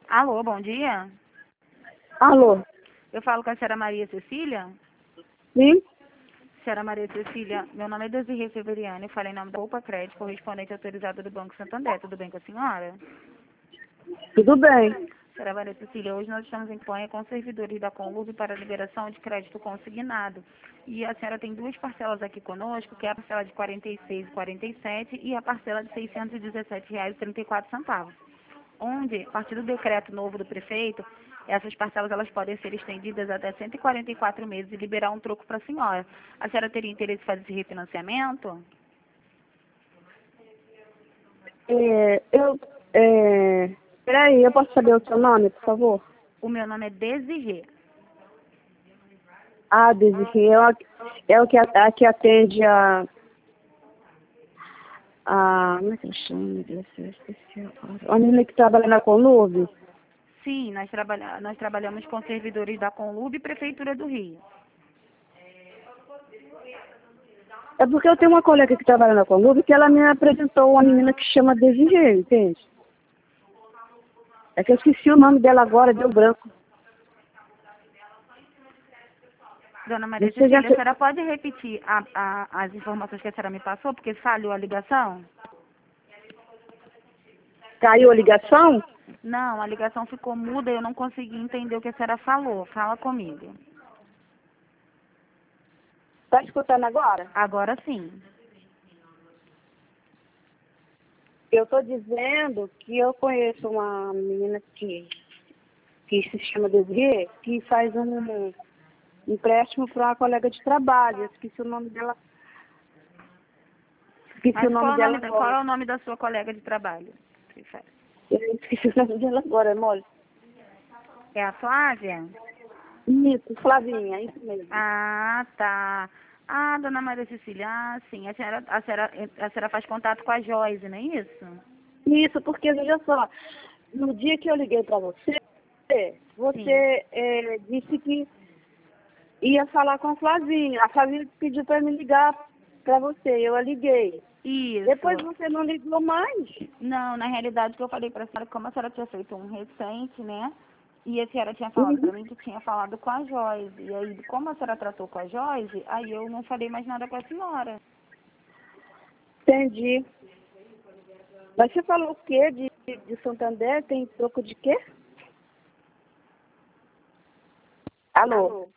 Alô, bom dia. Alô? Eu falo com a senhora Maria Cecília. Sim? Senhora Maria Cecília, meu nome é Desirê Severiano. Eu falei em nome da Opa Crédito, correspondente autorizado do Banco Santander. Tudo bem com a senhora? Tudo bem. Senhora Maria Cecília, hoje nós estamos em campanha com servidores da Conlub para liberação de crédito consignado. E a senhora tem duas parcelas aqui conosco, que é a parcela de R$ 46,47 e a parcela de R$ 617,34. Onde, a partir do decreto novo do prefeito, essas parcelas elas podem ser estendidas até 144 meses e liberar um troco para a senhora. A senhora teria interesse em fazer esse refinanciamento? Peraí, eu posso saber o seu nome, por favor? O meu nome é Desirê. Ah, Desirê, é o que atende como é que eu chamo, meu Deus, eu esqueci agora. A menina que trabalha na Conlub? Sim, nós trabalhamos com servidores da Conlub e Prefeitura do Rio. É porque eu tenho uma colega que trabalha na Conlub que ela me apresentou uma menina que chama Desirê, entende? É que eu esqueci o nome dela agora, deu branco. Dona Maria Você já Cecília, a senhora pode repetir as informações que a senhora me passou, porque falhou a ligação? caiu a ligação? Não, a ligação ficou muda e eu não consegui entender o que a senhora falou. Fala comigo. Tá escutando agora? Agora sim. Eu estou dizendo que eu conheço uma menina que se chama Desirê, que faz um empréstimo para uma colega de trabalho. Eu esqueci o nome dela. Esqueci o Mas nome dela qual agora. é o nome da sua colega de trabalho? Eu esqueci o nome dela agora, mole. É a Flávia? Isso, Flavinha, isso mesmo. Ah, tá. Ah, dona Maria Cecília, ah, sim. A senhora faz contato com a Joyce, não é isso? Isso, porque, veja só, no dia que eu liguei para você, Sim. disse que ia falar com a Flavinha. A Flavinha pediu para me ligar para você, eu a liguei. Depois Isso. você não ligou mais. Não, na realidade, o que eu falei para a senhora, como a senhora tinha feito um recente, né? E a senhora tinha falado para Uhum. mim que tinha falado com a Joyce. E aí, como a senhora tratou com a Joyce, aí eu não falei mais nada com a senhora. Entendi. Mas você falou o quê? De Santander? Tem troco de quê? Alô?